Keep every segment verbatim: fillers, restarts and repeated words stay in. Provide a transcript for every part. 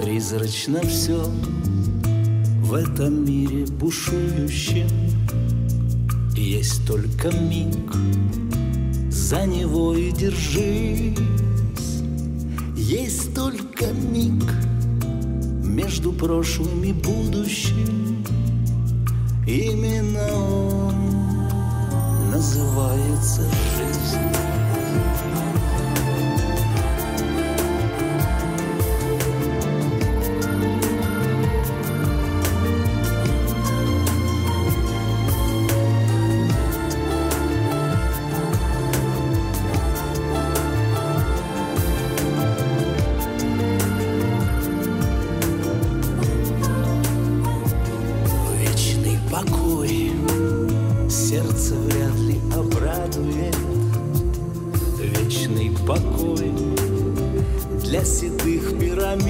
Призрачно все в этом мире бушующем. Есть только миг, за него и держись. Есть только миг между прошлым и будущим. Именно он называется жизнь. Покой сердце вряд ли обрадует. Вечный покой для седых пирамид.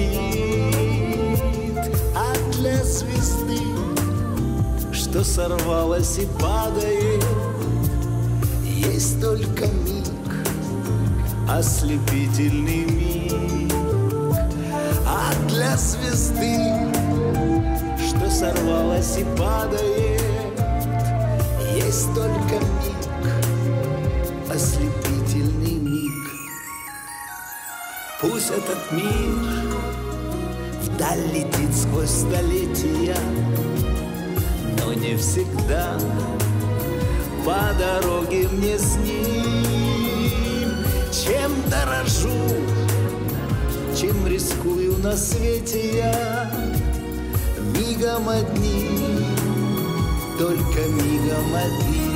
А для звезды, что сорвалась и падает, есть только миг, ослепительный миг. А для звезды, что сорвалась и падает, есть только миг, ослепительный миг. Пусть этот мир вдаль летит сквозь столетия, но не всегда по дороге мне с ним. Чем дорожу, чем рискую на свете я, мигом одним, только мигом одним.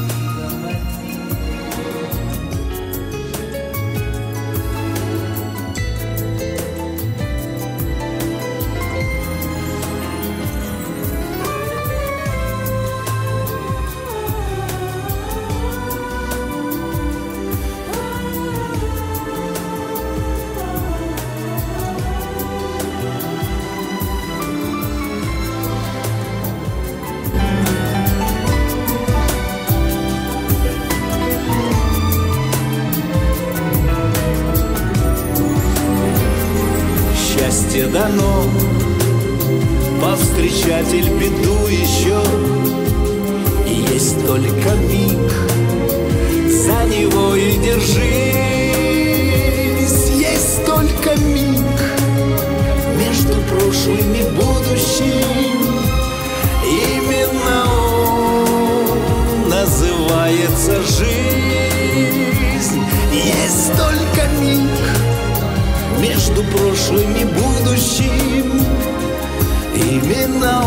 Счастье дано повстречатель беду еще, и есть только миг, за него и держись. Есть только миг между прошлым и будущим. Именно он называется жизнь. Есть только миг между прошлым и будущим. Именно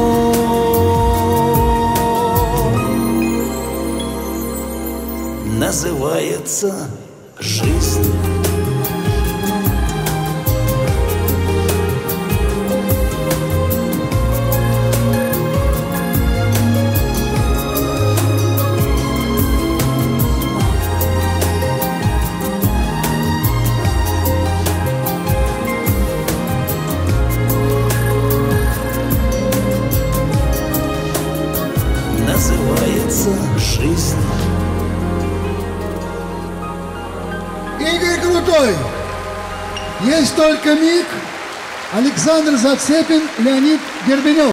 он называется жизнь. Называется жизнь. Игорь Крутой. Есть только миг. Александр Зацепин, Леонид Гербенев.